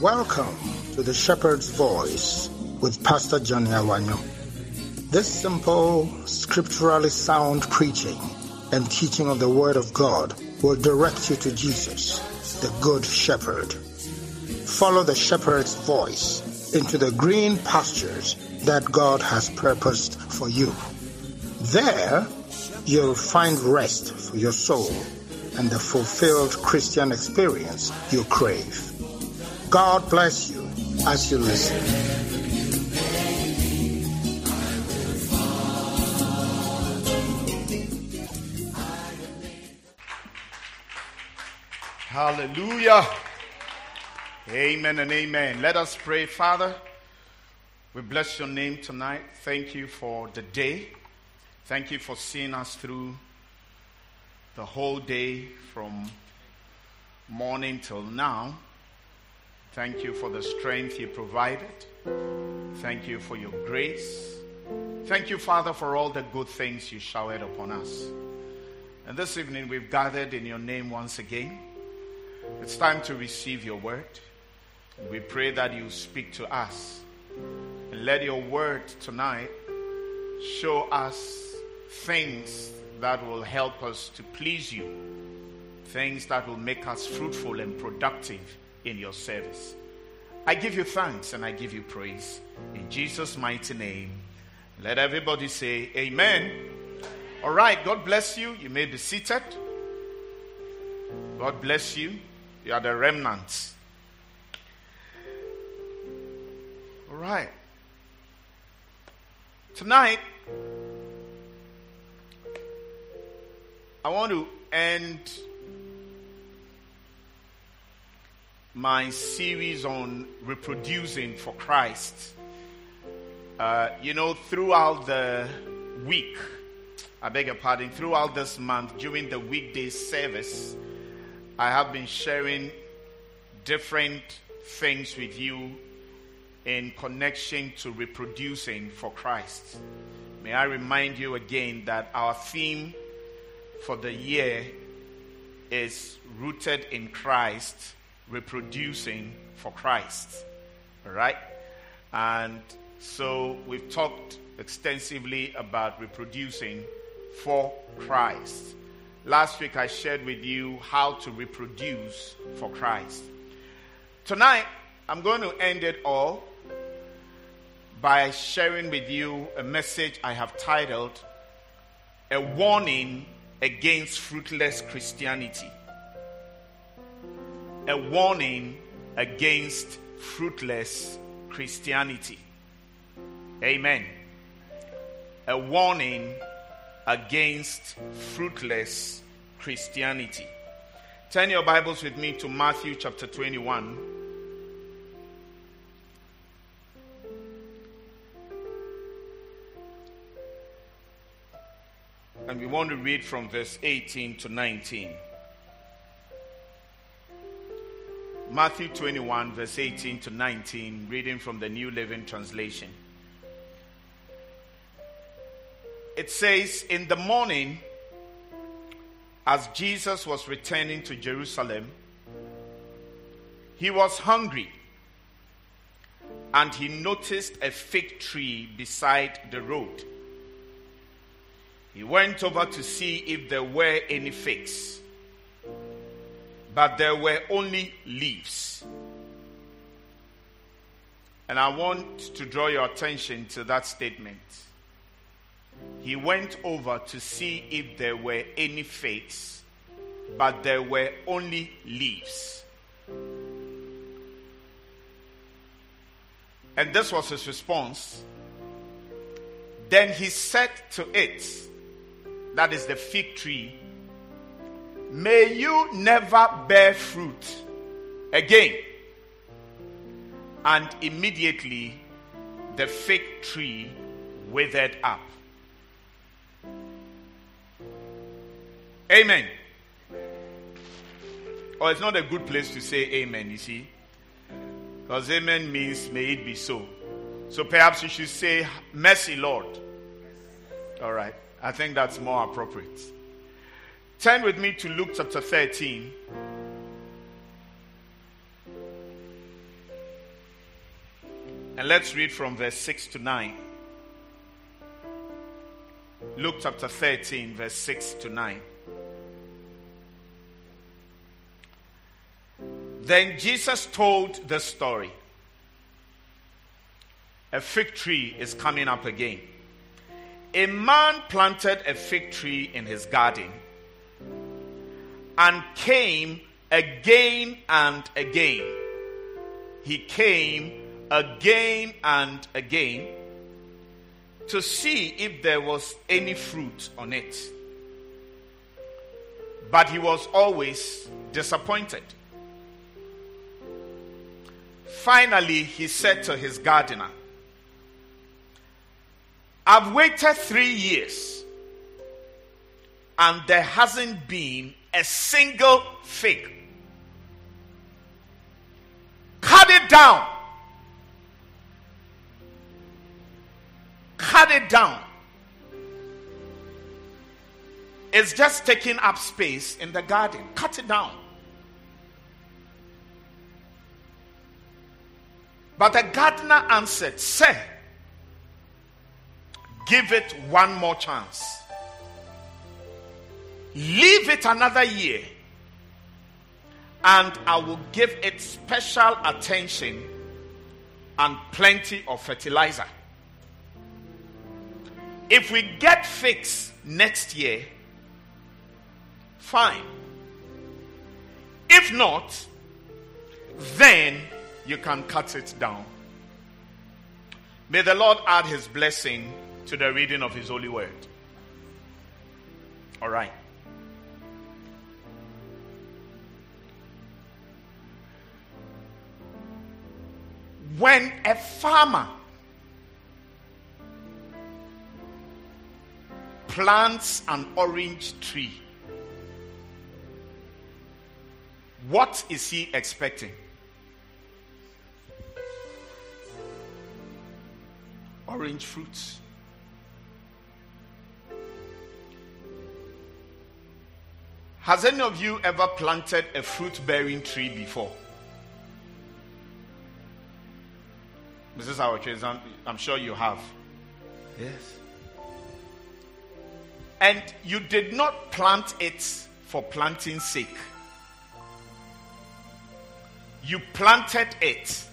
Welcome to the Shepherd's Voice with Pastor Johnny Awanyo. This simple, scripturally sound preaching and teaching of the Word of God will direct you to Jesus, the Good Shepherd. Follow the Shepherd's voice into the green pastures that God has purposed for you. There, you'll find rest for your soul and the fulfilled Christian experience you crave. God bless you as you listen. Hallelujah. Amen and amen. Let us pray. Father, we bless your name tonight. Thank you for the day. Thank you for seeing us through the whole day from morning till now. Thank you for the strength you provided. Thank you for your grace. Thank you, Father, for all the good things you showered upon us. And this evening we've gathered in your name once again. It's time to receive your word. We pray that you speak to us. And let your word tonight show us things that will help us to please you. Things that will make us fruitful and productive in your service. I give you thanks and I give you praise. In Jesus' mighty name. Let everybody say amen. All right, God bless you. You may be seated. God bless you. You are the remnants. All right. Tonight, I want to end my series on reproducing for Christ. Throughout the week, throughout this month, during the weekday service, I have been sharing different things with you in connection to reproducing for Christ. May I remind you again that our theme for the year is rooted in Christ, reproducing for Christ. All right? And so we've talked extensively about reproducing for Christ. Last week I shared with you how to reproduce for Christ. Tonight I'm going to end it all by sharing with you a message I have titled A Warning Against Fruitless Christianity. A warning against fruitless Christianity. Amen. A warning against fruitless Christianity. Turn your Bibles with me to Matthew chapter 21. And we want to read from verse 18 to 19. Matthew 21, verse 18 to 19, reading from the New Living Translation. It says, in the morning, as Jesus was returning to Jerusalem, he was hungry, and he noticed a fig tree beside the road. He went over to see if there were any figs, but there were only leaves. And I want to draw your attention to that statement. He went over to see if there were any figs, but there were only leaves. And this was his response. Then he said to it, that is the fig tree, may you never bear fruit again. And immediately the fig tree withered up. Amen. Or it's not a good place to say amen, you see. Because amen means may it be so. So perhaps you should say mercy, Lord. All right. I think that's more appropriate. Turn with me to Luke chapter 13. And let's read from verse 6 to 9. Luke chapter 13, verse 6 to 9. Then Jesus told the story. A fig tree is coming up again. A man planted a fig tree in his garden and came again and again. He came again and again to see if there was any fruit on it. But he was always disappointed. Finally, he said to his gardener, I've waited 3 years and there hasn't been a single fig. Cut it down. Cut it down. It's just taking up space in the garden. Cut it down. But the gardener answered, Sir, give it one more chance. Leave it another year, and I will give it special attention and plenty of fertilizer. If we get figs next year, fine. If not, then you can cut it down. May the Lord add his blessing to the reading of his holy word. All right. When a farmer plants an orange tree, what is he expecting? Orange fruits. Has any of you ever planted a fruit-bearing tree before? Mrs. Awachwe, I'm sure you have. Yes. And you did not plant it for planting's sake. You planted it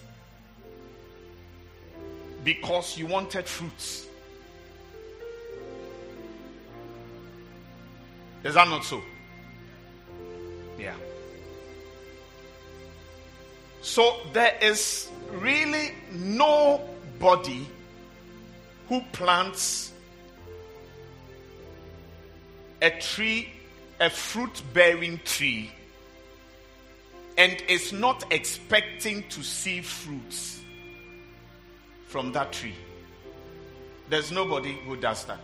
because you wanted fruits. Is that not so? Yeah. So there is really nobody who plants a tree, a fruit-bearing tree, and is not expecting to see fruits from that tree. There's nobody who does that.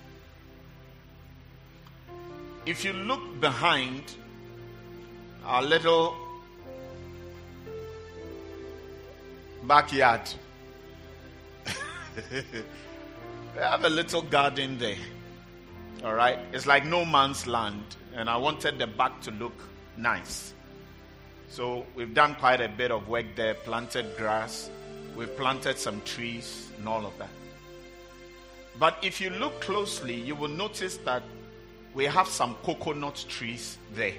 If you look behind our little backyard, we have a little garden there. All right, it's like no man's land, and I wanted the back to look nice. So we've done quite a bit of work there, planted grass, we've planted some trees and all of that. But if you look closely, you will notice that we have some coconut trees there.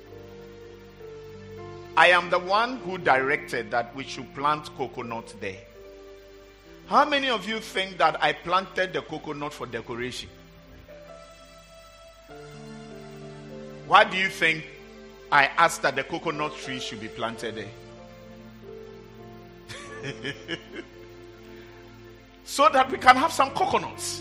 I am the one who directed that we should plant coconut there. How many of you think that I planted the coconut for decoration? Why do you think I asked that the coconut tree should be planted there? So that we can have some coconuts.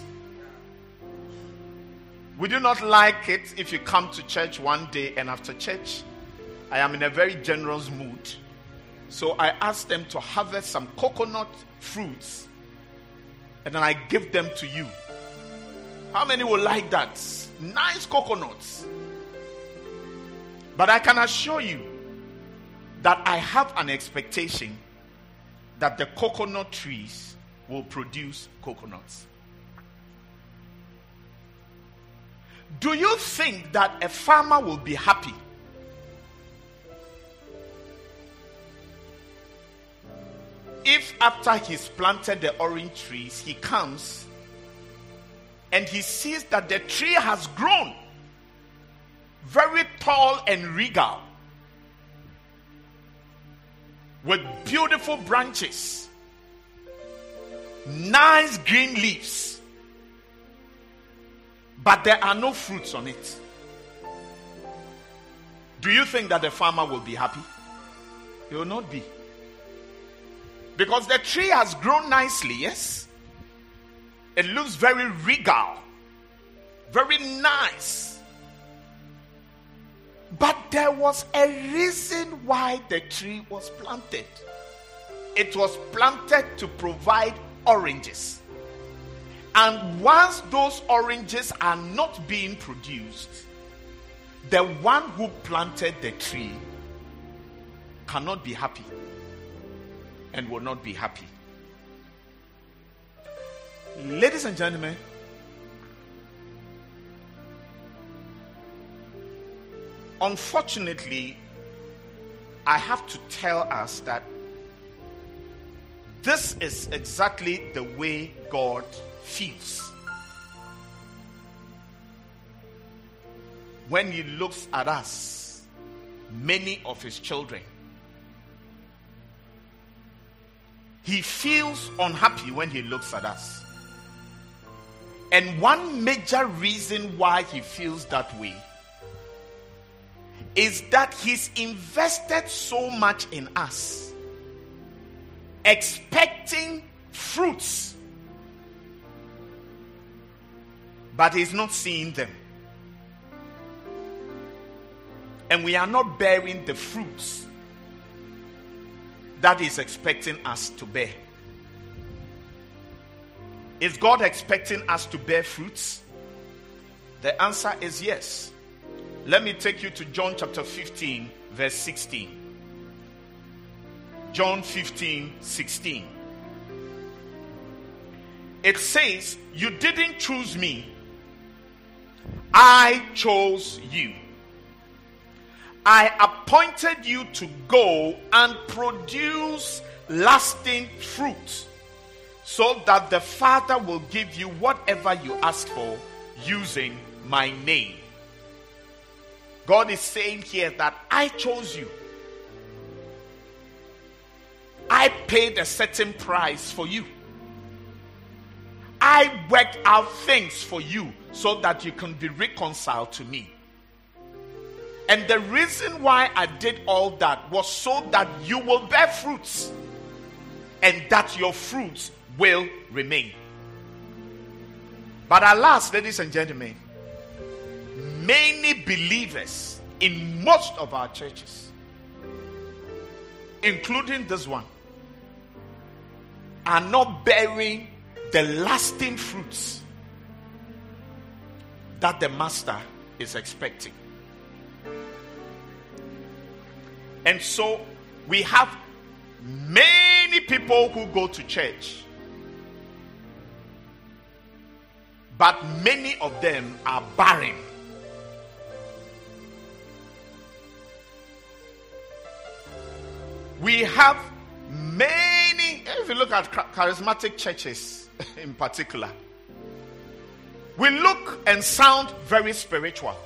Would you not like it if you come to church one day and after church, I am in a very generous mood, so I asked them to harvest some coconut fruits and then I give them to you? How many will like that? Nice coconuts. But I can assure you that I have an expectation that the coconut trees will produce coconuts. Do you think that a farmer will be happy if after he's planted the orange trees, he comes and he sees that the tree has grown very tall and regal, with beautiful branches, nice green leaves, but there are no fruits on it. Do you think that the farmer will be happy? He will not be. Because the tree has grown nicely, yes? It looks very regal, very nice. But there was a reason why the tree was planted. It was planted to provide oranges. And once those oranges are not being produced, the one who planted the tree cannot be happy and will not be happy. Ladies and gentlemen, unfortunately, I have to tell us that this is exactly the way God feels. When he looks at us, many of his children, he feels unhappy when he looks at us. And one major reason why he feels that way is that he's invested so much in us, expecting fruits, but he's not seeing them. And we are not bearing the fruits that he's expecting us to bear. Is God expecting us to bear fruits? The answer is yes. Let me take you to John chapter 15, verse 16. John 15, 16. It says, "You didn't choose me. I chose you. I appointed you to go and produce lasting fruit, so that the Father will give you whatever you ask for using my name." God is saying here that I chose you. I paid a certain price for you. I worked out things for you so that you can be reconciled to me. And the reason why I did all that was so that you will bear fruits, and that your fruits will remain. But alas, ladies and gentlemen, many believers in most of our churches, including this one, are not bearing the lasting fruits that the Master is expecting. And so we have many people who go to church, but many of them are barren. We have many, if you look at charismatic churches in particular, we look and sound very spiritual,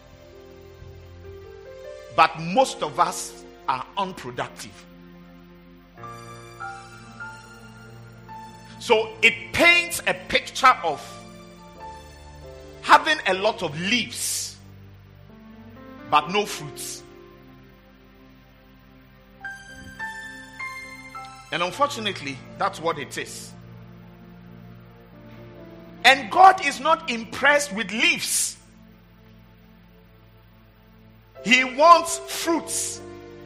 but most of us are unproductive. So it paints a picture of having a lot of leaves but no fruits. And unfortunately, that's what it is. And God is not impressed with leaves. He wants fruits.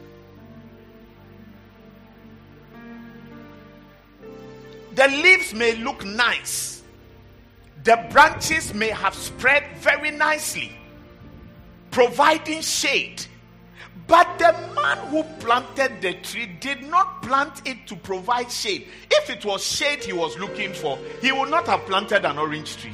The leaves may look nice. The branches may have spread very nicely, providing shade. But the man who planted the tree did not plant it to provide shade. If it was shade he was looking for, he would not have planted an orange tree.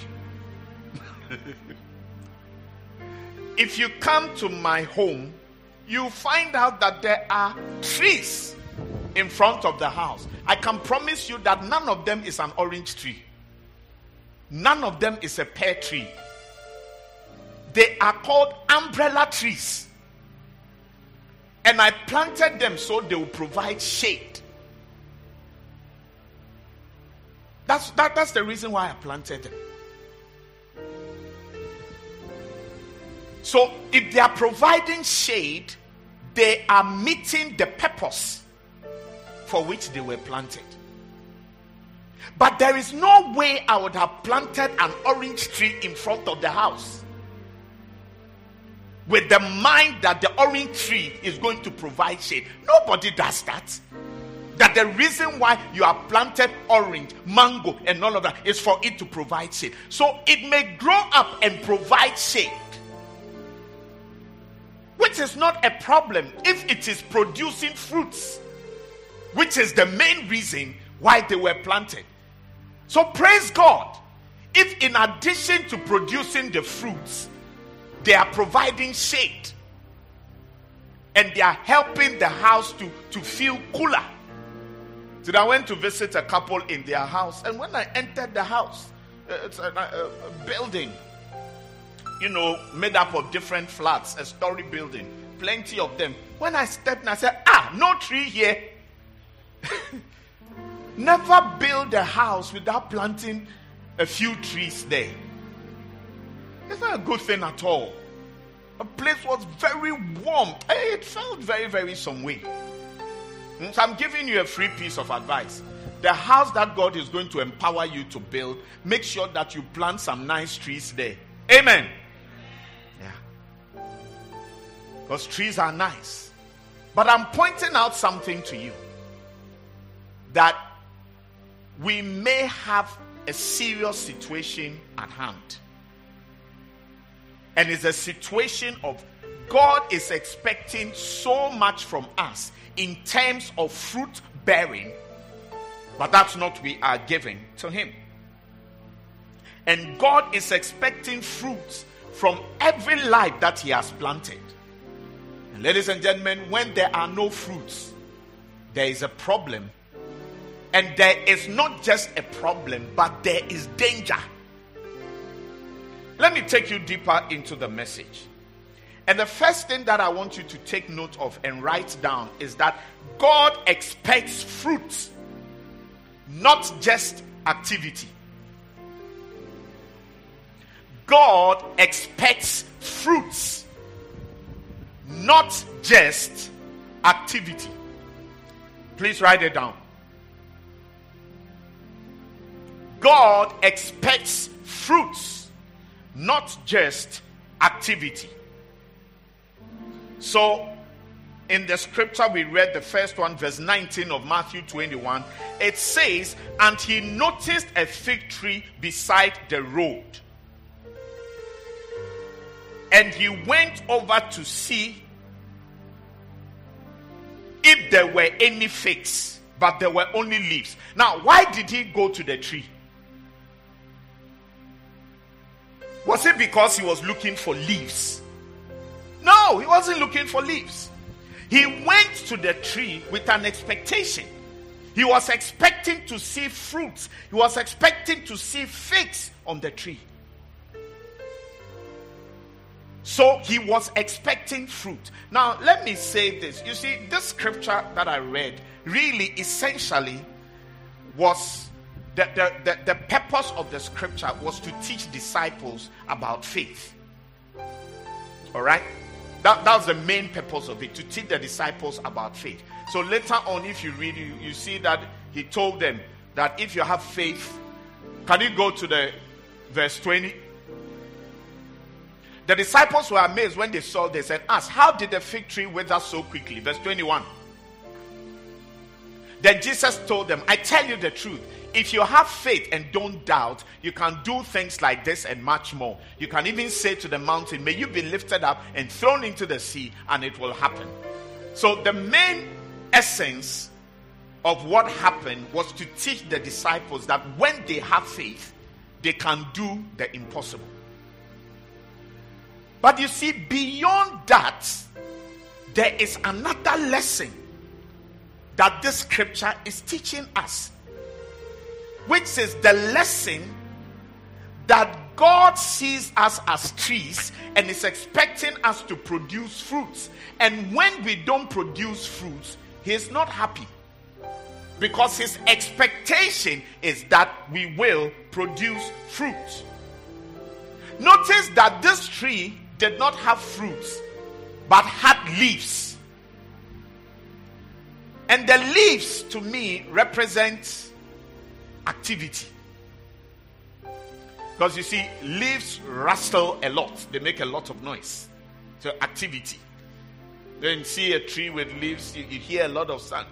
If you come to my home, you find out that there are trees in front of the house, I can promise you that none of them is an orange tree. None of them is a pear tree. They are called umbrella trees. And I planted them so they will provide shade. That's the reason why I planted them. So if they are providing shade, they are meeting the purpose for which they were planted. But there is no way I would have planted an orange tree in front of the house with the mind that the orange tree is going to provide shade. Nobody does that. That the reason why you have planted orange, mango, and all of that is for it to provide shade. So it may grow up and provide shade, which is not a problem if it is producing fruits, which is the main reason why they were planted. So praise God, if in addition to producing the fruits, they are providing shade and they are helping the house to feel cooler. So I went to visit a couple in their house, and when I entered the house, it's a building, made up of different flats, a story building, plenty of them. When I stepped in, I said, no tree here. Never build a house without planting a few trees there. It's not a good thing at all. The place was very warm. It felt very, very some way. So I'm giving you a free piece of advice. The house that God is going to empower you to build, make sure that you plant some nice trees there. Amen. Yeah. Because trees are nice. But I'm pointing out something to you. That we may have a serious situation at hand. And it's a situation of God is expecting so much from us in terms of fruit bearing, but that's not what we are giving to him. And God is expecting fruits from every life that he has planted. And ladies and gentlemen, when there are no fruits, there is a problem. And there is not just a problem, but there is danger. Let me take you deeper into the message. And the first thing that I want you to take note of and write down is that God expects fruit, not just activity. God expects fruits, not just activity. Please write it down. God expects fruits, not just activity. So, in the scripture we read, the first one, verse 19 of Matthew 21, it says, and he noticed a fig tree beside the road. And he went over to see if there were any figs, but there were only leaves. Now, why did he go to the tree? Was it because he was looking for leaves? No, he wasn't looking for leaves. He went to the tree with an expectation. He was expecting to see fruits. He was expecting to see figs on the tree. So he was expecting fruit. Now, let me say this. You see, this scripture that I read really essentially was the purpose of the scripture was to teach disciples about faith. All right? That was the main purpose of it, to teach the disciples about faith. So later on, if you read, you see that he told them that if you have faith, can you go to the verse 20? The disciples were amazed when they saw, they said, "Ask, how did the fig tree wither so quickly?" Verse 21. Then Jesus told them, "I tell you the truth. If you have faith and don't doubt, you can do things like this and much more. You can even say to the mountain, 'May you be lifted up and thrown into the sea,' and it will happen." So the main essence of what happened was to teach the disciples that when they have faith, they can do the impossible. But you see, beyond that, there is another lesson that this scripture is teaching us, which is the lesson that God sees us as trees and is expecting us to produce fruits. And when we don't produce fruits, He is not happy, because His expectation is that we will produce fruit. Notice that this tree did not have fruits, but had leaves. And the leaves, to me, represent activity. Because you see, leaves rustle a lot. They make a lot of noise. So activity. Then you see a tree with leaves, you hear a lot of sound.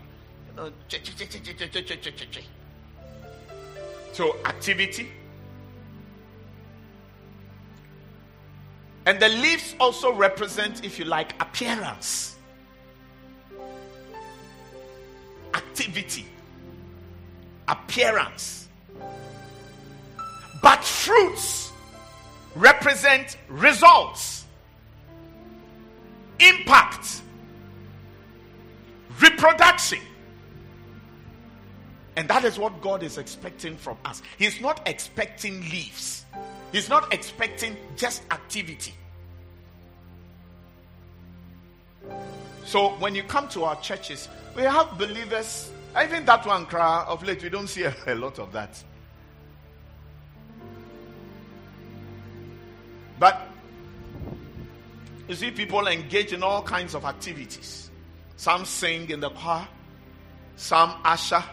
So activity. And the leaves also represent, if you like, appearance. Activity. Appearance. But fruits represent results, impact, reproduction. And that is what God is expecting from us. He's not expecting leaves. He's not expecting just activity. So when you come to our churches, we have believers. Even that one cry of late, we don't see a lot of that. But you see people engage in all kinds of activities. Some sing in the choir, some usher,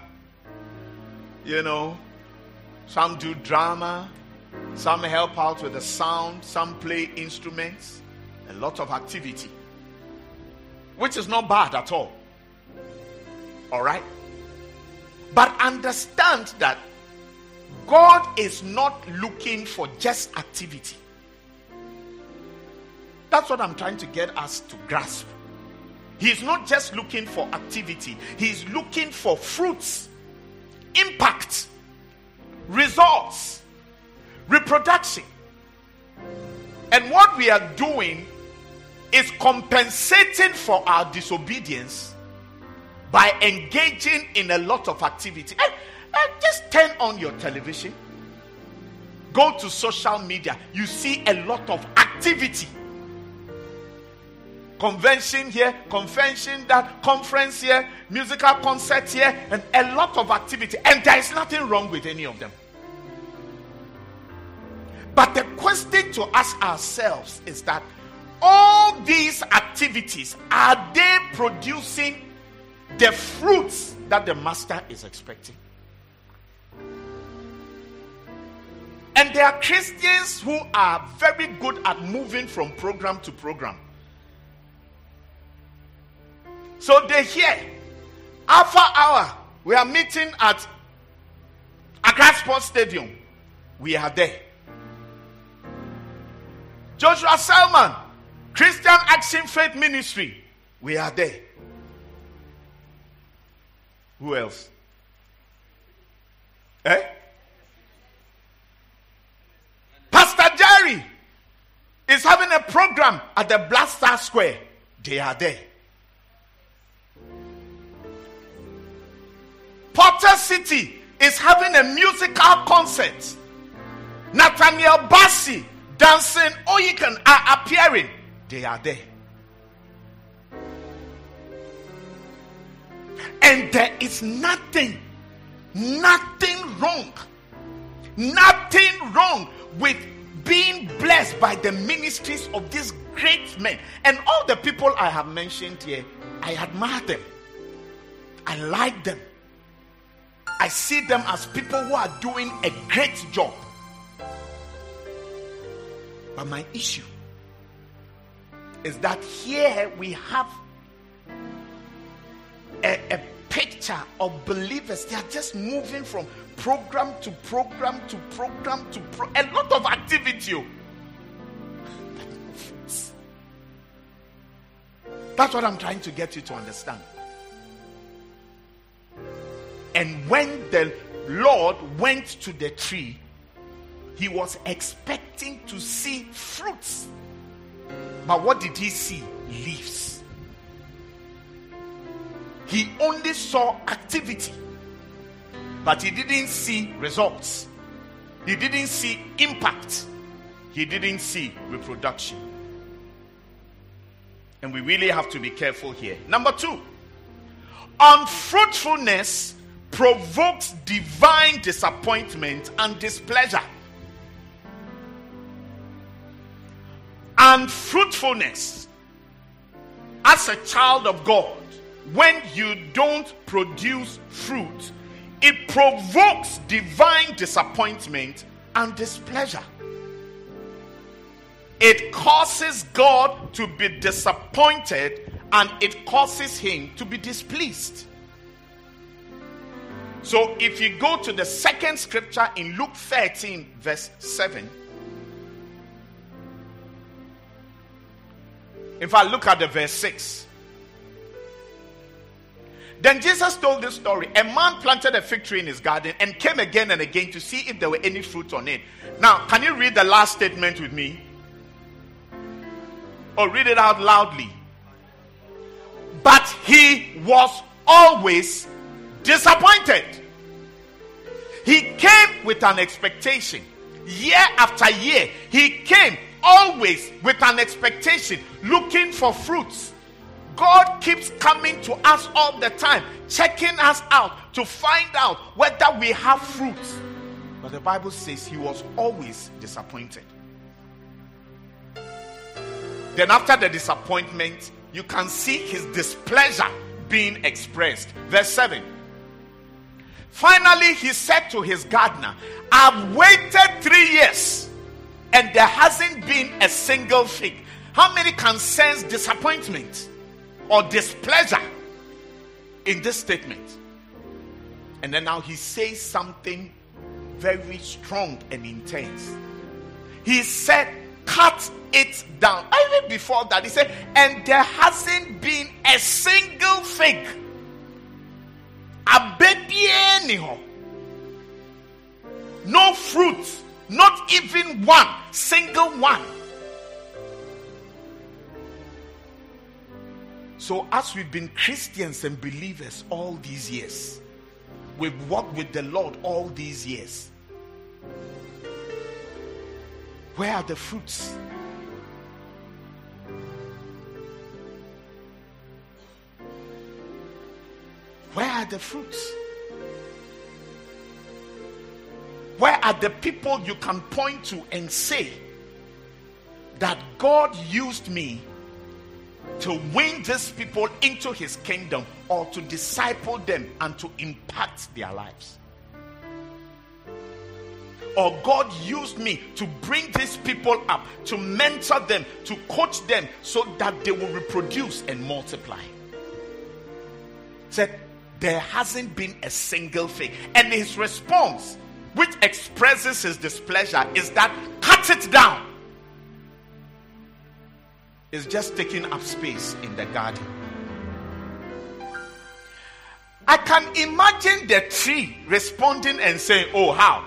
some do drama, some help out with the sound, some play instruments. A lot of activity, which is not bad at all. All right? But understand that God is not looking for just activity. That's what I'm trying to get us to grasp. He's not just looking for activity. He's looking for fruits, impact, results, reproduction. And what we are doing is compensating for our disobedience by engaging in a lot of activity. Just turn on your television, go to social media, you see a lot of activity. Convention here, convention that, conference here, musical concert here, and a lot of activity. And there is nothing wrong with any of them. But the question to ask ourselves is that all these activities, are they producing the fruits that the master is expecting? And there are Christians who are very good at moving from program to program. So they hear, Alpha Hour, we are meeting at Accra Sports Stadium. We are there. Joshua Selman, Christian Action Faith Ministry. We are there. Who else? Pastor Jerry is having a program at the Black Star Square. They are there. Potter City is having a musical concert. Nathaniel Bassi, Dancing Oyekan are appearing. They are there. And there is nothing wrong with being blessed by the ministries of these great men. And all the people I have mentioned here, I admire them. I like them. I see them as people who are doing a great job. But my issue is that here we have a picture of believers. They are just moving from program to program to program to a lot of activity. That's what I'm trying to get you to understand. And when the Lord went to the tree, he was expecting to see fruits. But what did he see? Leaves. He only saw activity, but he didn't see results. He didn't see impact. He didn't see reproduction. And we really have to be careful here. Number 2, unfruitfulness provokes divine disappointment and displeasure. Unfruitfulness, as a child of God, when you don't produce fruit, it provokes divine disappointment and displeasure. It causes God to be disappointed, and it causes him to be displeased. So if you go to the second scripture in Luke 13 verse 7, if I look at the verse 6, then Jesus told this story. A man planted a fig tree in his garden and came again and again to see if there were any fruit on it. Now, can you read the last statement with me? Or read it out loudly. But he was always disappointed. He came with an expectation. Year after year, he came always with an expectation, looking for fruits. God keeps coming to us all the time, checking us out to find out whether we have fruits. But the Bible says he was always disappointed. Then after the disappointment, you can see his displeasure being expressed. Verse 7. Finally, he said to his gardener, I've waited 3 years and there hasn't been a single fig. How many can sense disappointment or displeasure in this statement? And then now he says something very strong and intense. He said, cut it down. Even before that, he said, and there hasn't been a single fig. A baby anyhow. No fruit. Not even one. Single one. So as we've been Christians and believers all these years, we've walked with the Lord all these years, where are the fruits? Where are the fruits? Where are the people you can point to and say that God used me to win these people into his kingdom, or to disciple them and to impact their lives? Or God used me to bring these people up, to mentor them, to coach them so that they will reproduce and multiply. Said, there hasn't been a single fig. And his response, which expresses his displeasure, is that cut it down. It's just taking up space in the garden. I can imagine the tree responding and saying, oh, how?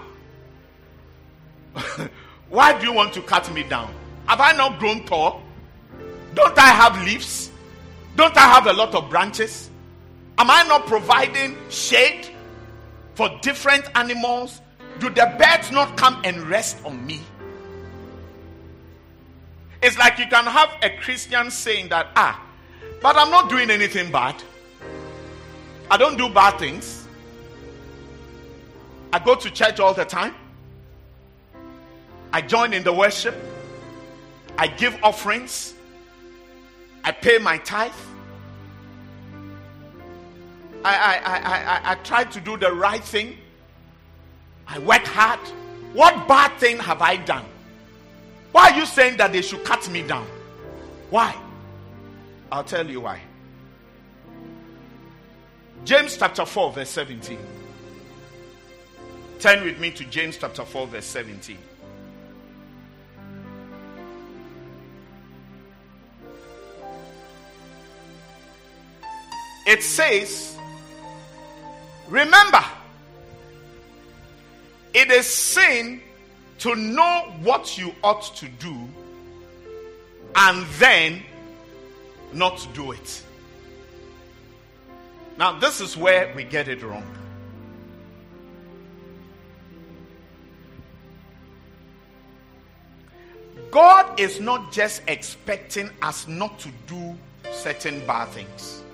Why do you want to cut me down? Have I not grown tall? Don't I have leaves? Don't I have a lot of branches? Am I not providing shade for different animals? Do the birds not come and rest on me? It's like you can have a Christian saying that, but I'm not doing anything bad. I don't do bad things. I go to church all the time. I join in the worship. I give offerings. I pay my tithe. I try to do the right thing. I work hard. What bad thing have I done? Why are you saying that they should cut me down? Why? I'll tell you why. James chapter 4 verse 17. Turn with me to James chapter 4 verse 17. It says, remember, it is sin to know what you ought to do and then not do it. Now, this is where we get it wrong. God is not just expecting us not to do certain bad things.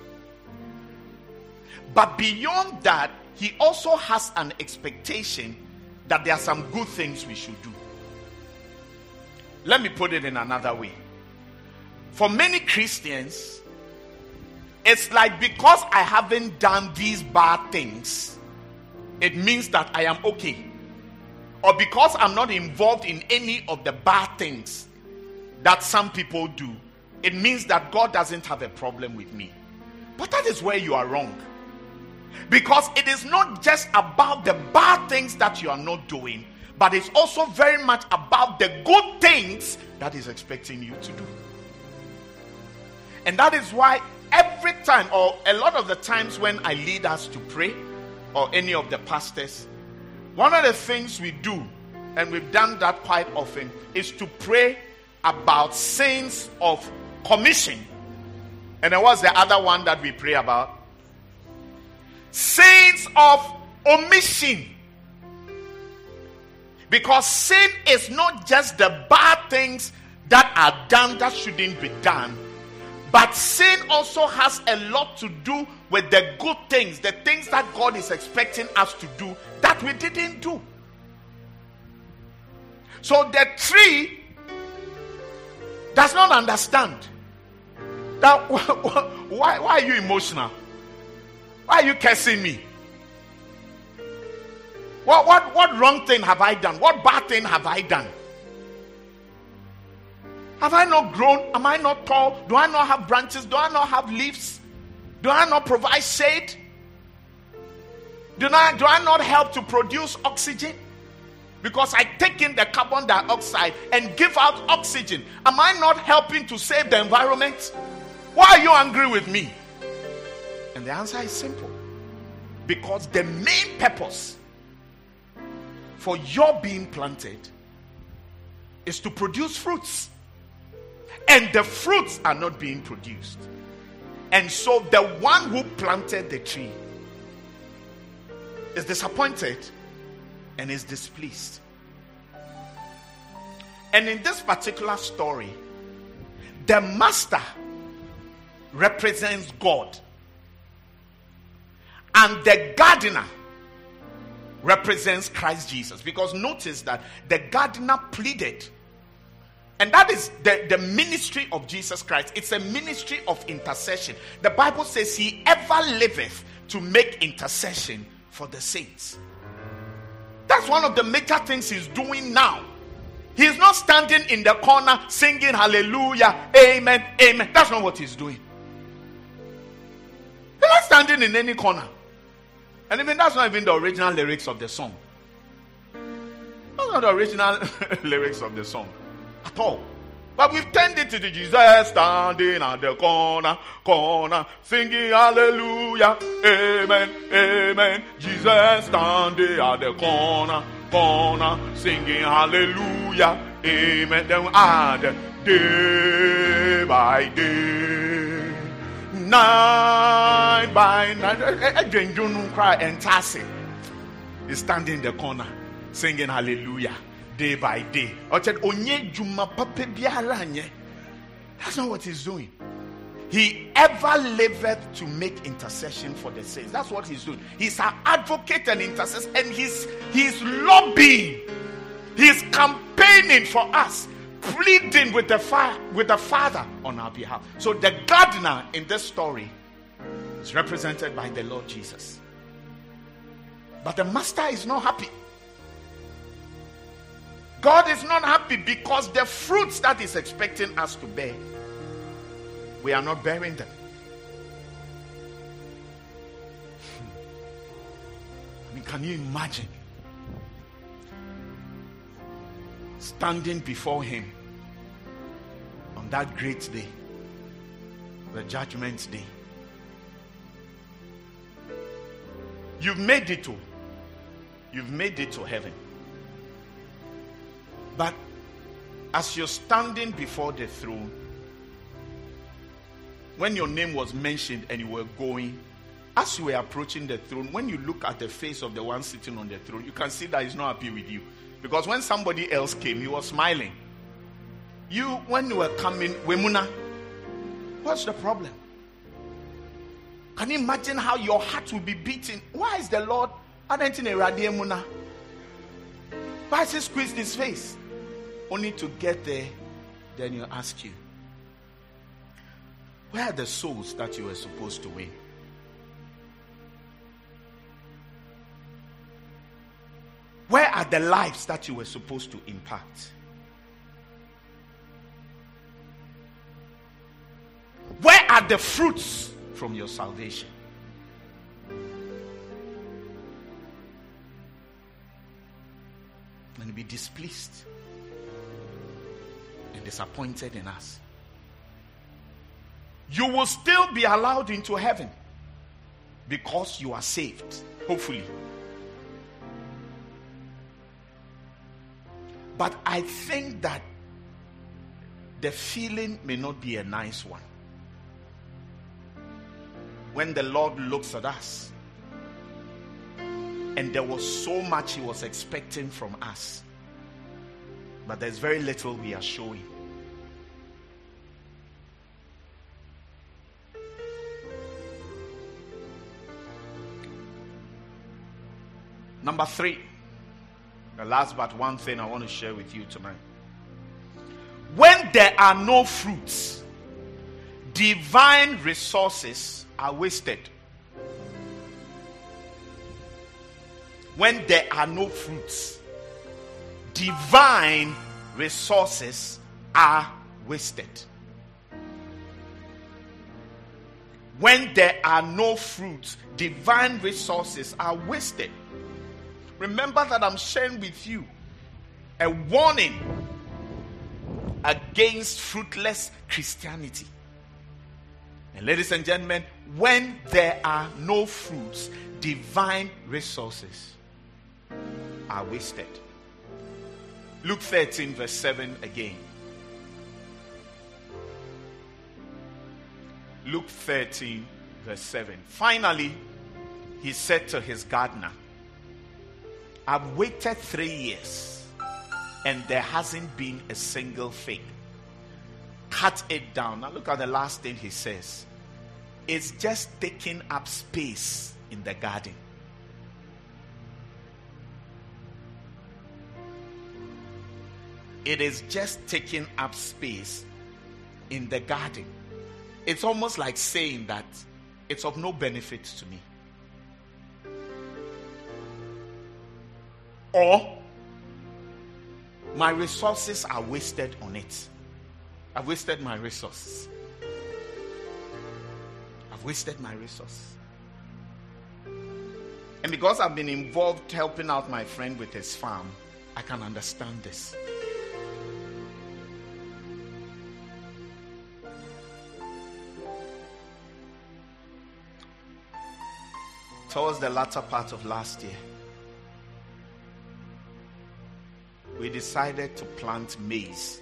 But beyond that, he also has an expectation that there are some good things we should do. Let me put it in another way. For many Christians, it's like because I haven't done these bad things, it means that I am okay. Or because I'm not involved in any of the bad things that some people do, it means that God doesn't have a problem with me. But that is where you are wrong. Because it is not just about the bad things that you are not doing, but it's also very much about the good things that He's expecting you to do. And that is why every time, or a lot of the times when I lead us to pray, or any of the pastors, one of the things we do, and we've done that quite often, is to pray about sins of commission. And then what's the other one that we pray about? Sins of omission. Because sin is not just the bad things that are done that shouldn't be done, but sin also has a lot to do with the good things, the things that God is expecting us to do that we didn't do. So the tree does not understand that. Why are you emotional? Why are you cursing me? What wrong thing have I done? What bad thing have I done? Have I not grown? Am I not tall? Do I not have branches? Do I not have leaves? Do I not provide shade? Do I not help to produce oxygen? Because I take in the carbon dioxide and give out oxygen. Am I not helping to save the environment? Why are you angry with me? And the answer is simple. Because the main purpose for your being planted is to produce fruits. And the fruits are not being produced. And so the one who planted the tree is disappointed and is displeased. And in this particular story, the master represents God, and the gardener represents Christ Jesus. Because notice that the gardener pleaded, and that is the ministry of Jesus Christ. It's a ministry of intercession. The Bible says He ever liveth to make intercession for the saints. That's one of the major things He's doing now. He's not standing in the corner singing hallelujah, amen, amen. That's not what He's doing. He's not standing in any corner. And even that's not even the original lyrics of the song. That's not the original lyrics of the song at all. But we've turned it to the Jesus standing at the corner, singing hallelujah, amen, amen. Jesus standing at the corner, singing hallelujah, amen. Then we add day by day, night by night. Again, you don't cry and tassy. He's standing in the corner, singing hallelujah. Day by day. That's not what He's doing. He ever liveth to make intercession for the saints. That's what He's doing. He's our advocate and intercessor, and he's lobbying. He's campaigning for us, pleading with the Father on our behalf. So the gardener in this story is represented by the Lord Jesus. But the master is not happy. God is not happy because the fruits that He's expecting us to bear, we are not bearing them. I mean, can you imagine standing before Him on that great day, the judgment day? You've made it to heaven. But as you're standing before the throne, when your name was mentioned and you were going, as you were approaching the throne, when you look at the face of the one sitting on the throne, you can see that he's not happy with you. Because when somebody else came, he was smiling. You, when you were coming, Wemuna, what's the problem? Can you imagine how your heart will be beating? Why is the Lord? Why is he squeezed his face? Only to get there, then you ask you, where are the souls that you were supposed to win? Where are the lives that you were supposed to impact? Where are the fruits from your salvation? And be displeased and disappointed in us. You will still be allowed into heaven because you are saved, hopefully. But I think that the feeling may not be a nice one. When the Lord looks at us, and there was so much he was expecting from us, but there's very little we are showing. Number 3, the last but one thing I want to share with you tonight. When there are no fruits, divine resources are wasted. When there are no fruits, divine resources are wasted. When there are no fruits, divine resources are wasted. Remember that I'm sharing with you a warning against fruitless Christianity. And ladies and gentlemen, when there are no fruits, divine resources are wasted. Luke 13 verse 7 again. Luke 13 verse 7. Finally, he said to his gardener, I've waited 3 years and there hasn't been a single fig. Cut it down. Now look at the last thing he says. It's just taking up space in the garden. It is just taking up space in the garden. It's almost like saying that it's of no benefit to me. Or my resources are wasted on it. I've wasted my resources. I've wasted my resources. And because I've been involved helping out my friend with his farm, I can understand this. Towards the latter part of last year, we decided to plant maize.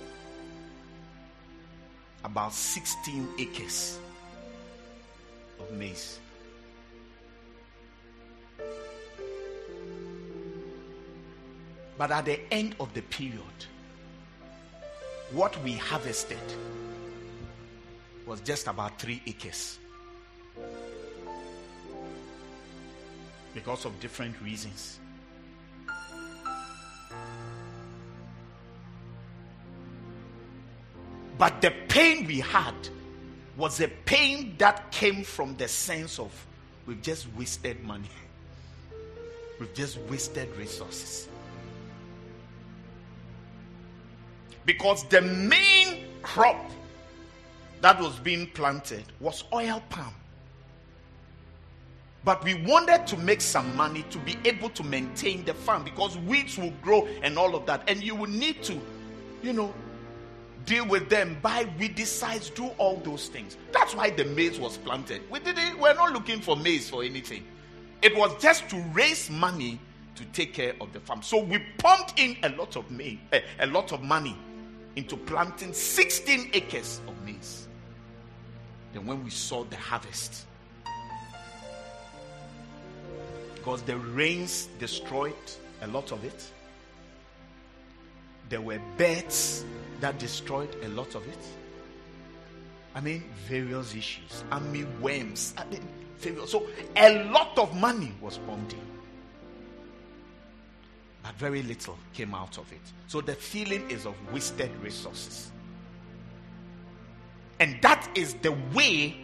About 16 acres of maize. But at the end of the period, what we harvested was just about 3 acres. Because of different reasons. But the pain we had was a pain that came from the sense of we've just wasted money. We've just wasted resources. Because the main crop that was being planted was oil palm. But we wanted to make some money to be able to maintain the farm because weeds will grow and all of that. And you will need to, deal with them, buy weedicides, do all those things. That's why the maize was planted. We're not looking for maize for anything. It was just to raise money to take care of the farm. So we pumped in a lot of money into planting 16 acres of maize. Then when we saw the harvest, because the rains destroyed a lot of it. There were birds that destroyed a lot of it. Various issues. Worms. So a lot of money was pumped in. But very little came out of it. So the feeling is of wasted resources. And that is the way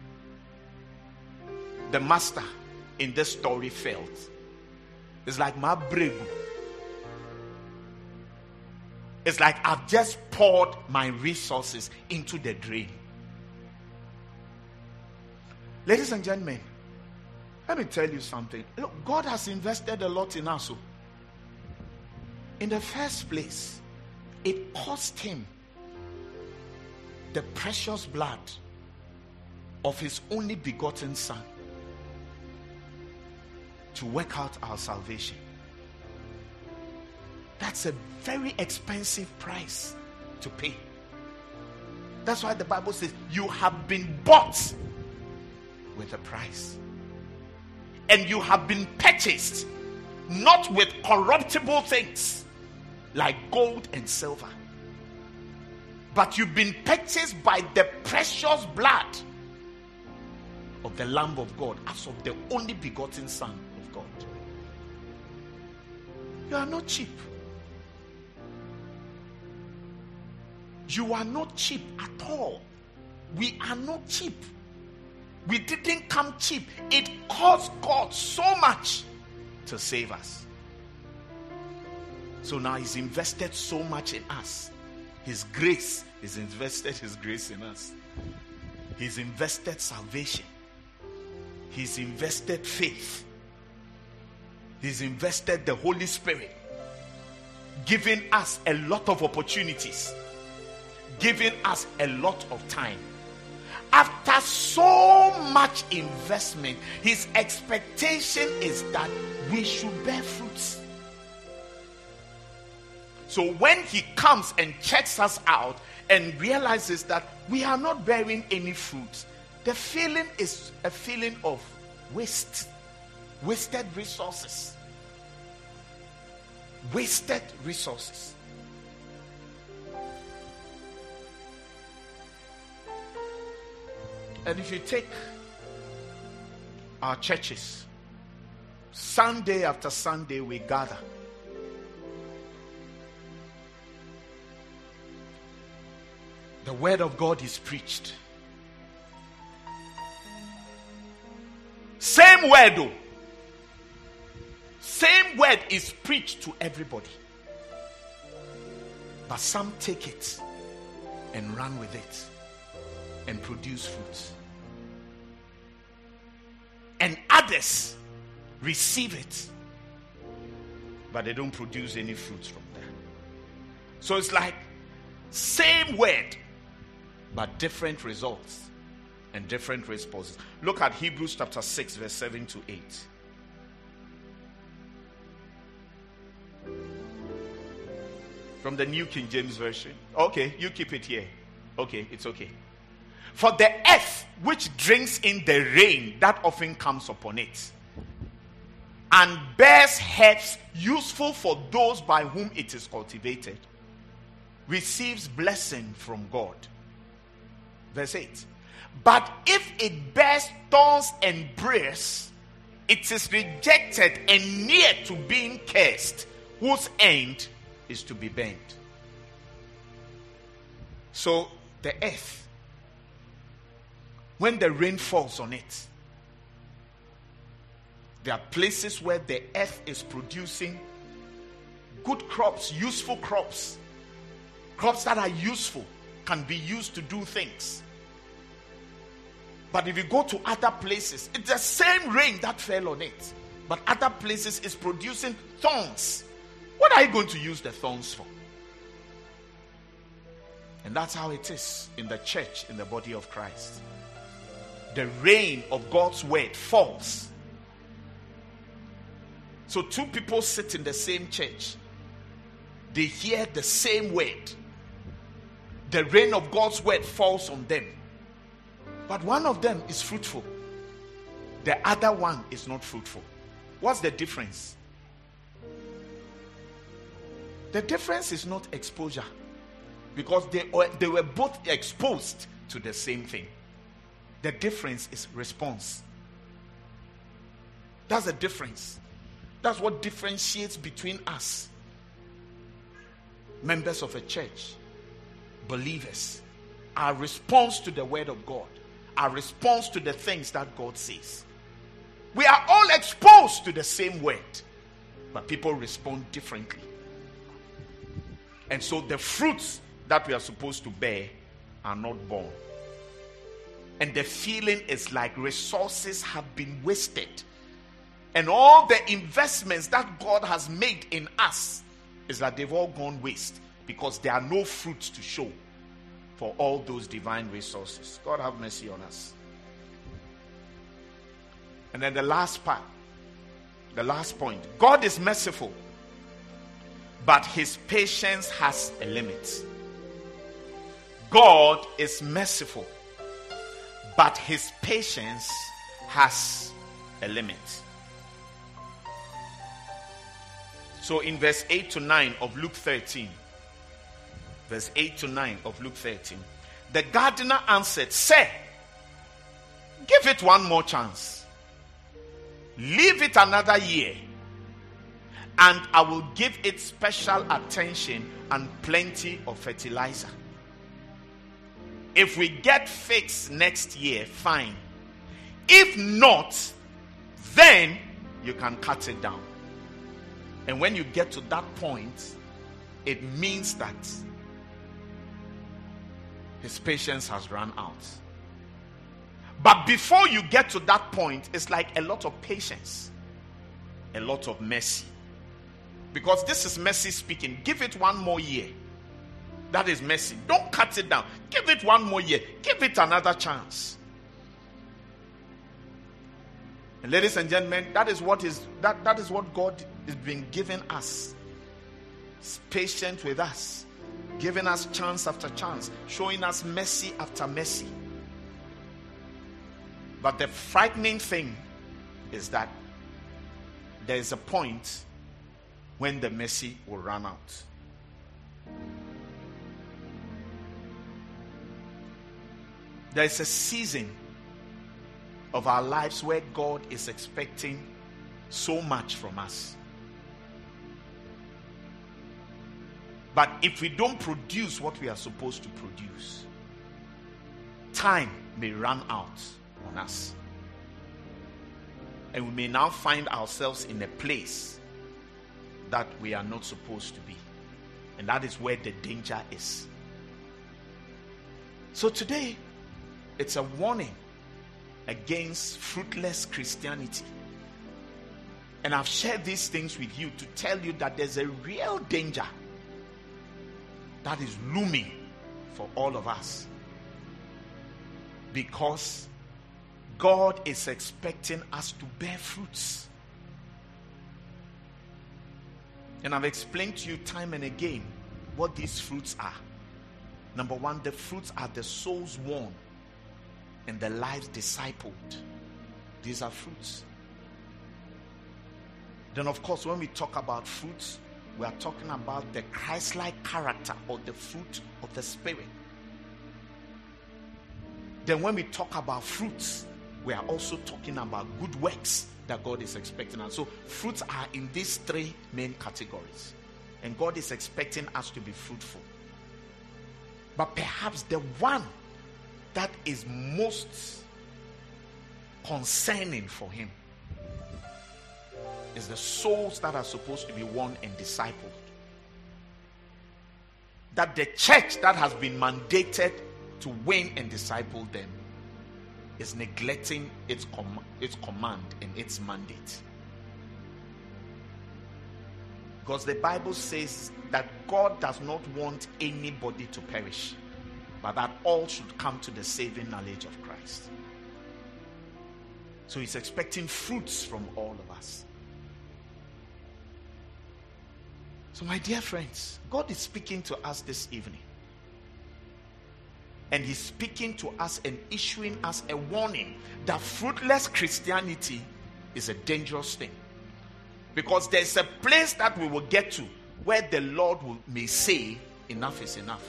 the master in this story felt. It's like my bregu. It's like I've just poured my resources into the drain. Ladies and gentlemen, let me tell you something. Look, God has invested a lot in us. In the first place, it cost him the precious blood of his only begotten Son to work out our salvation. That's a very expensive price to pay. That's why the Bible says you have been bought with a price. And you have been purchased not with corruptible things like gold and silver, but you've been purchased by the precious blood of the Lamb of God, as of the only begotten Son of God. You are not cheap. You are not cheap at all. We are not cheap. We didn't come cheap. It cost God so much to save us. So now he's invested so much in us. His grace, he's invested his grace in us. He's invested salvation. He's invested faith. He's invested the Holy Spirit, giving us a lot of opportunities, giving us a lot of time. After so much investment, his expectation is that we should bear fruits. So when he comes and checks us out and realizes that we are not bearing any fruit, the feeling is a feeling of wasted resources. Wasted resources. And if you take our churches, Sunday after Sunday we gather. The word of God is preached. Same word though. Same word is preached to everybody. But some take it and run with it and produce fruits. And others receive it, but they don't produce any fruits from there. So it's like same word, but different results and different responses. Look at Hebrews chapter 6 verse 7 to 8. From the New King James Version. Okay, you keep it here. Okay, it's okay. For the earth which drinks in the rain that often comes upon it, and bears herbs useful for those by whom it is cultivated, receives blessing from God. Verse 8. But if it bears thorns and briars, it is rejected and near to being cursed, whose end is to be burned. So the earth, when the rain falls on it, there are places where the earth is producing good crops, useful crops. Crops that are useful, can be used to do things. But if you go to other places, it's the same rain that fell on it, but other places is producing thorns. What are you going to use the thorns for? And that's how it is in the church, in the body of Christ. The rain of God's word falls. So two people sit in the same church. They hear the same word. The rain of God's word falls on them. But one of them is fruitful. The other one is not fruitful. What's the difference? The difference is not exposure, because they were both exposed to the same thing. The difference is response. That's the difference. That's what differentiates between us, members of a church, believers. Our response to the word of God, our response to the things that God says. We are all exposed to the same word, but people respond differently. And so the fruits that we are supposed to bear are not born. And the feeling is like resources have been wasted. And all the investments that God has made in us is that they've all gone waste, because there are no fruits to show for all those divine resources. God have mercy on us. And then the last part, the last point. God is merciful, but his patience has a limit. God is merciful, but his patience has a limit. So in verse 8 to 9 of Luke 13, verse 8 to 9 of Luke 13, the gardener answered, "Sir, give it one more chance. Leave it another year, and I will give it special attention and plenty of fertilizer. If we get figs next year, fine. If not, then you can cut it down." And when you get to that point, it means that his patience has run out. But before you get to that point, it's like a lot of patience, a lot of mercy. Because this is mercy speaking. Give it one more year. That is mercy. Don't cut it down. Give it one more year. Give it another chance. And ladies and gentlemen, that is what God has been giving us. He's patient with us, giving us chance after chance, showing us mercy after mercy. But the frightening thing is that there is a point when the mercy will run out. There is a season of our lives where God is expecting so much from us. But if we don't produce what we are supposed to produce, time may run out on us. And we may now find ourselves in a place that we are not supposed to be. And that is where the danger is. So today, it's a warning against fruitless Christianity. And I've shared these things with you to tell you that there's a real danger that is looming for all of us. Because God is expecting us to bear fruits. And I've explained to you time and again what these fruits are. Number one, the fruits are the souls won and the lives discipled. These are fruits. Then of course, when we talk about fruits, we are talking about the Christ-like character or the fruit of the Spirit. Then when we talk about fruits, we are also talking about good works that God is expecting us. So fruits are in these three main categories. And God is expecting us to be fruitful. But perhaps the one that is most concerning for him is the souls that are supposed to be won and discipled. That the church that has been mandated to win and disciple them is neglecting its command and its mandate. Because the Bible says that God does not want anybody to perish, but that all should come to the saving knowledge of Christ. So he's expecting fruits from all of us. So my dear friends, God is speaking to us this evening. And he's speaking to us and issuing us a warning that fruitless Christianity is a dangerous thing. Because there's a place that we will get to where the Lord may say, enough is enough.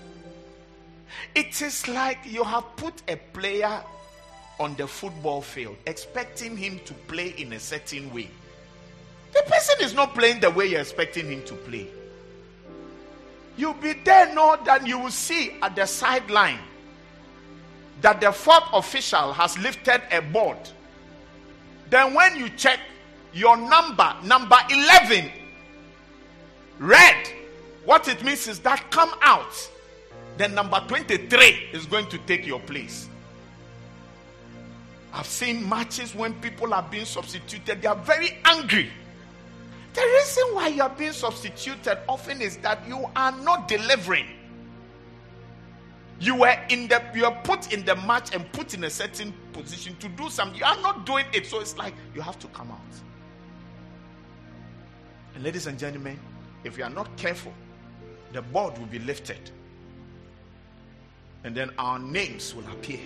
It is like you have put a player on the football field, expecting him to play in a certain way. The person is not playing the way you're expecting him to play. You'll be there, know that you will see at the sideline that the fourth official has lifted a board. Then when you check your number 11, red, what it means is that come out. Then number 23 is going to take your place. I've seen matches when people are being substituted, they are very angry. The reason why you are being substituted often is that you are not delivering. You are put in the match and put in a certain position to do something. You are not doing it, so it's like you have to come out. And ladies and gentlemen, if you are not careful, the board will be lifted. And then our names will appear.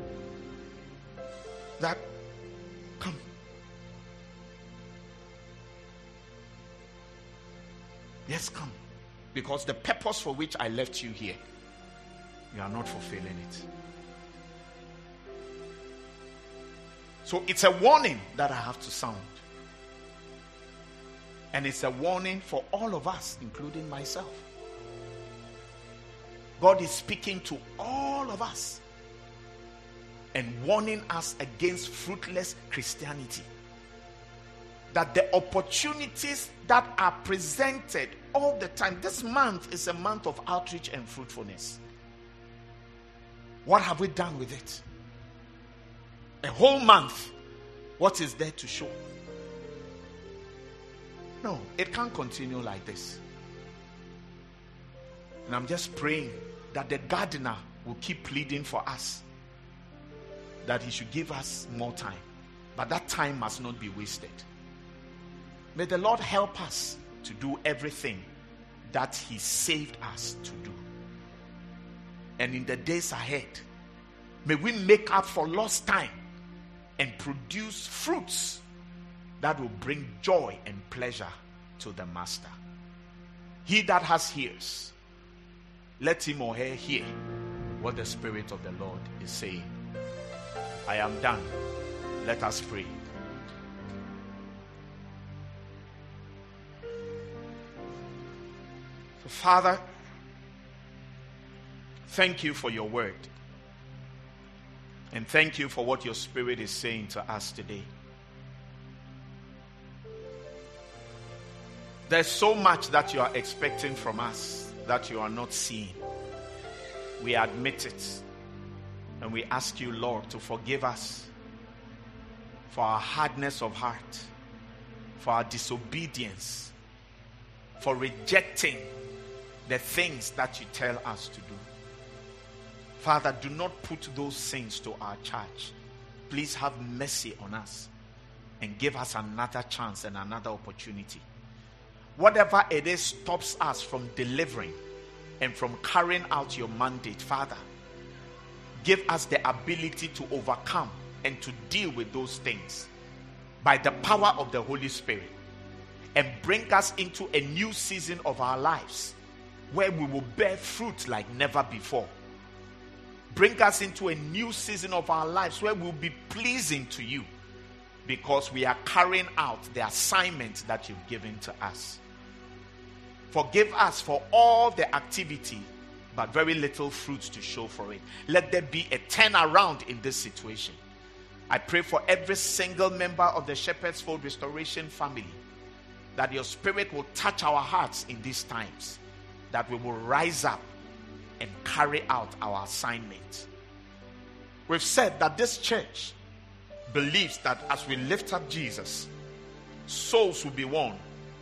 That, come. Yes, come. Because the purpose for which I left you here, you are not fulfilling it. So it's a warning that I have to sound. And it's a warning for all of us, including myself. God is speaking to all of us and warning us against fruitless Christianity. That the opportunities that are presented all the time, this month is a month of outreach and fruitfulness. What have we done with it? A whole month. What is there to show? No, it can't continue like this. And I'm just praying that the gardener will keep pleading for us, that he should give us more time. But that time must not be wasted. May the Lord help us to do everything that he saved us to do. And in the days ahead, may we make up for lost time and produce fruits that will bring joy and pleasure to the Master. He that has ears, let him or her hear what the Spirit of the Lord is saying. I am done. Let us pray. So, Father, thank you for your word. And thank you for what your Spirit is saying to us today. There's so much that you are expecting from us that you are not seeing. We admit it. And we ask you, Lord, to forgive us for our hardness of heart, for our disobedience, for rejecting the things that you tell us to do. Father, do not put those things to our charge. Please have mercy on us and give us another chance and another opportunity. Whatever it is stops us from delivering and from carrying out your mandate, Father, give us the ability to overcome and to deal with those things by the power of the Holy Spirit, and bring us into a new season of our lives where we will bear fruit like never before. Bring us into a new season of our lives where we'll be pleasing to you because we are carrying out the assignment that you've given to us. Forgive us for all the activity, but very little fruits to show for it. Let there be a turnaround in this situation. I pray for every single member of the Shepherd's Fold Restoration family, that your Spirit will touch our hearts in these times, that we will rise up and carry out our assignment. We've said that this church believes that as we lift up Jesus, souls will be won,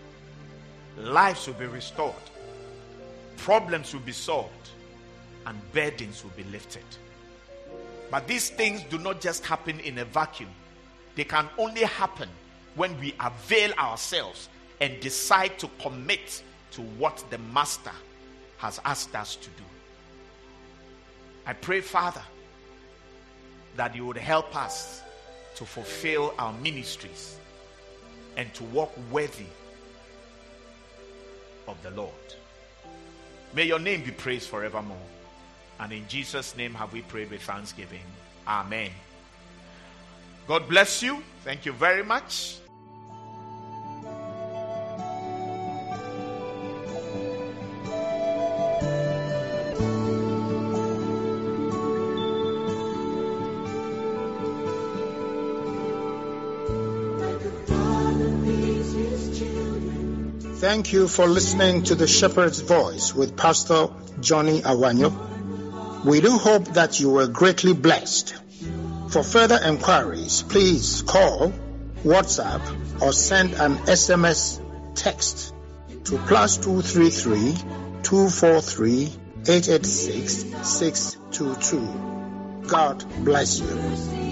lives will be restored, problems will be solved, and burdens will be lifted. But these things do not just happen in a vacuum. They can only happen when we avail ourselves and decide to commit to what the Master has asked us to do. I pray, Father, that you would help us to fulfill our ministries and to walk worthy of the Lord. May your name be praised forevermore. And in Jesus' name have we prayed with thanksgiving. Amen. God bless you. Thank you very much. Thank you for listening to the Shepherd's Voice with Pastor Johnny Awanyo. We do hope that you were greatly blessed. For further enquiries, please call, WhatsApp, or send an SMS text to +233 243 886 622. God bless you.